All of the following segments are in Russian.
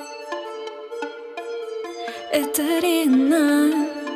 Это Рина.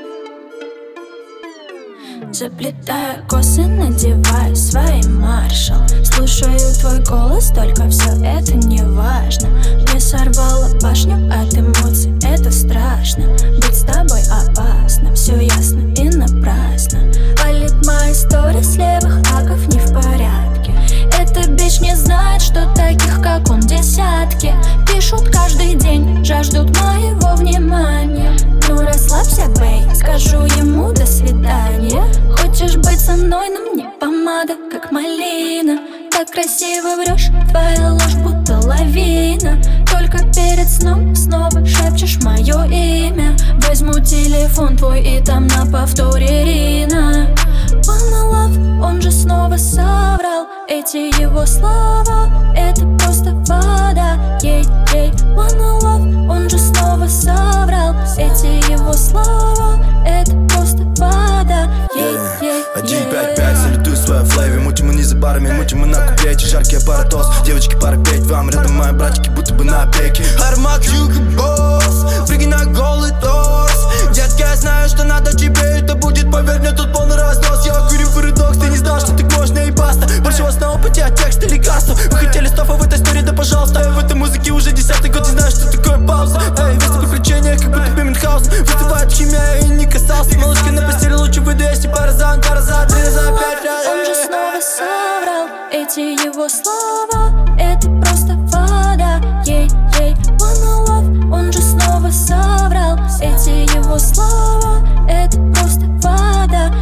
Заплетаю косы, надеваю свои маршал. Слушаю твой голос, только все это не важно. Мне сорвало башню от эмоций, это страшно. Быть с тобой опасно, все ясно и напрасно. Палит мои истории с левых аков не в порядке. Эта бич не знает, что таких как он десятки. Пишут каждый день, жаждут моего внимания. Ну расслабься, бэй, скажу ему до свидания. Хочешь быть со мной, но мне помада как малина. Так красиво врешь, твоя ложь будто лавина. Только перед сном снова шепчешь мое имя. Возьму телефон твой и там на повторе Рина. One love, он же снова соврал. Эти его слова, это просто вода. Ей-ей, one love, он же снова соврал. Эти его слова, это просто вода. Ей-ей, 155, салютую в своей флейве. Мутим мы не за барами, мутим мы на куплете. Жаркий аппаратос, девочки пара петь. Вам рядом мои братики, будто бы на пеке. Аромат юга босс, прыгай на голый торс. Детка, я знаю, что надо тебе, это будет, поверь мне, тут полный разнос. Я курю парадокс, ты не знал, что ты кошная и баста. Больше вас на опыте, а текст и лекарства. Вы хотели стофа в этой истории, да пожалуйста. В этой музыке уже 10-й год, не знаю, что такое пауза. Эй, весь приключения, как будто бы Мюнхгаузен. Вызывает химия и не касался. Малышки на постели, лучше выйду, если паразан, паразан, 3 за 5. Он же снова соврал. Эти его слова, это просто вода. Ей-ей, one love, он же снова соврал. Эти его слова, это просто вода.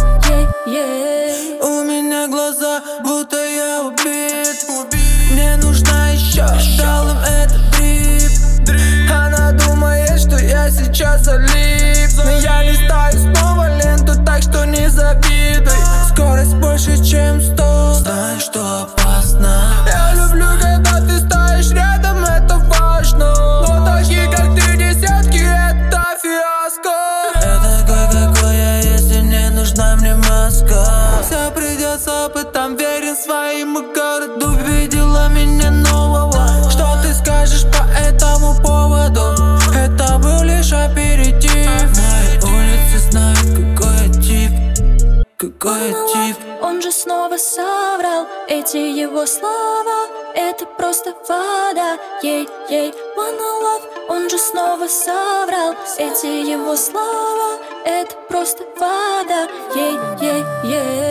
Ей-ей-ей. У меня глаза, будто я убит. Мне нужна еще, дал им этот дрип. Она думает, что я сейчас залип. Но я листаю снова ленту, так что не завидуй. Скорость больше, чем 100. Знаешь, что опасно. Я люблю, когда ты стоишь рядом, это важно. Но такие, как ты, десятки, это фиаско. Я такой, какой я, если не нужна мне маска. Все придет с опытом, верен своему городу. Видела меня нового. Что ты скажешь по этому поводу? Это был лишь аперитив. Мои улицы знают, какой я тип. Какой я тип. Он же снова соврал. Эти его слова, это просто вода. Ей-ей, one love, он же снова соврал. Эти его слова, это просто вода. Ей-ей-ей.